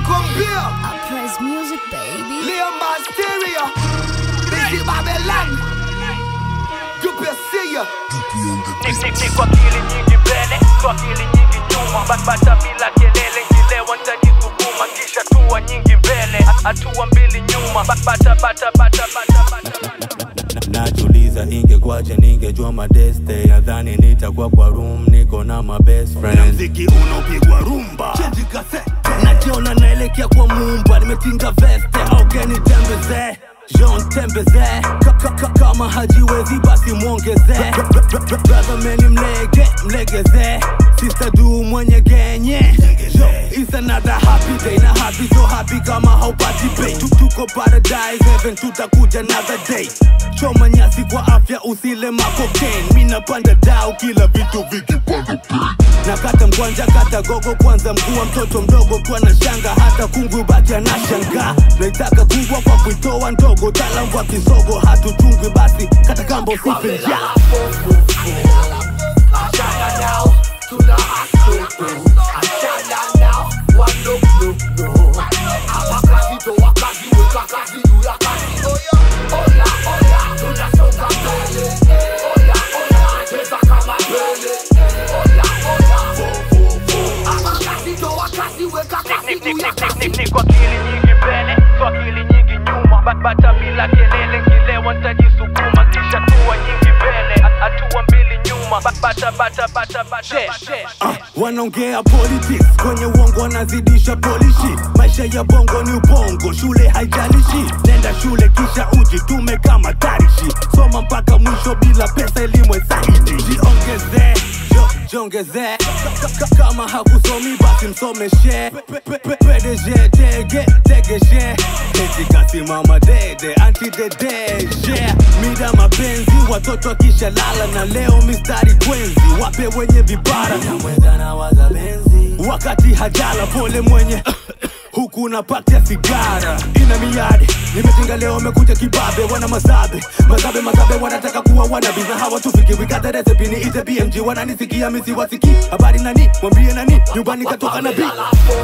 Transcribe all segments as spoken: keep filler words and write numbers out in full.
Cumbia. I praise music, baby. Leon Masteria. Busy Babylon. Dupesia. Ni kwa akili nyingi mbele, kwa akili nyingi nyuma. Bata bila kelele, njilewa nitajisukuma. Kisha hatua nyingi mbele, hatua mbili nyuma. Bata bata bata bata bata. Najuliza ingekwaje ningejua madeste. Nadhani nitakuwa kwa room niko na my best friend. Na mziki unaopigwa rumba Change cassette. Najiona naelekea kwa Mumba. Nimetinga veste au geni tembeze Jean tembeze kama hajiwezi basi muongeze. Brother meni mlege mlegeze. Sister du mwenye genye. It's another happy day. Na happy so happy kama haupati pay. Tuko paradise heaven tutakuja another day. Choma nyasi kwa afya usile makokain. Mina panda dao kila vitu vikipanda pay. Nakata mkwanja kata gogo kwanza mkua mtoto mdogo kwa na shanga. Hata kungu baki anashanga. Naitaka kubwa kwa kuitoa ndogo. Talam kwa kisogo hatuchungwi basi. Kata kambo sife ya Ashana now. Tuna asko. Ashana now. One look look no. Awakazi to wakazi. Weka kazi do ya kazi. Oya oya oya. Tuna soka mbele. Oya oya. Teza kama mbele. Oya oya. Awakazi to wakazi. Weka kazi do ya kazi. Ni kwa akili nyingi mbele, kwa akili nyingi nyuma. Bata bila kelele, njilewa nitajisukuma. Kisha hatua nyingi mbele, hatua mbili nyuma. Bata bata bata bata. Uh, wanaongea politics kwenye uongo wanazidisha polishi. Maisha ya bongo ni ubongo, shule haijalishi. Nenda shule kisha ujitume kama tarishi. Soma mpaka mwisho bila pesa elimu zaidi. Jiongeze, jo, jiongeze. Kama hakusomi basi msomeshe. P D G, tege, tegeshe. Eti kasimama dede, anti dede, yeah. Mida mapenzi, watoto kisha lala. Na leo mistari kwenzi, wape wenye vibara. Na waza benzi wakati hajala pole mwenye huku na pati ya sigara. Ina miadi, nimetinga leo mekuja kibabe. Wana mazabe, mazabe mazabe wanataka kuwa wanabi. Na hawa tufiki, we got the recipe ni ite B M G. Wananisikia misi wasiki, habari nani, mwambie nani. Nyumbani katoka na beat.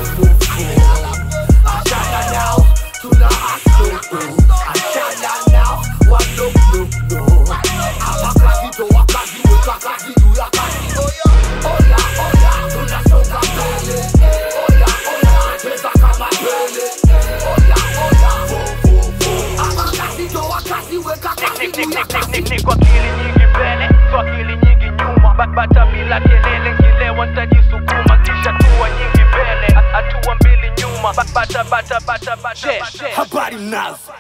Ashana now. Tuna asko. Ashana now. One look look no. Awakazi to wakazi. Weka kazi do ya kazi. Oya oya oya. Tuna soka mbele. Oya oya. Teza kama mbele. Oya oya. Awakazi to wakazi. Weka kazi do ya kazi. Ni kwa akili nyingi mbele, kwa akili nyingi nyuma. Bata bila kelele, njilewa nitajisukuma. Kisha hatua nyingi mbele, hatua mbili nyuma. Bata bata bata bata. Habari mnazo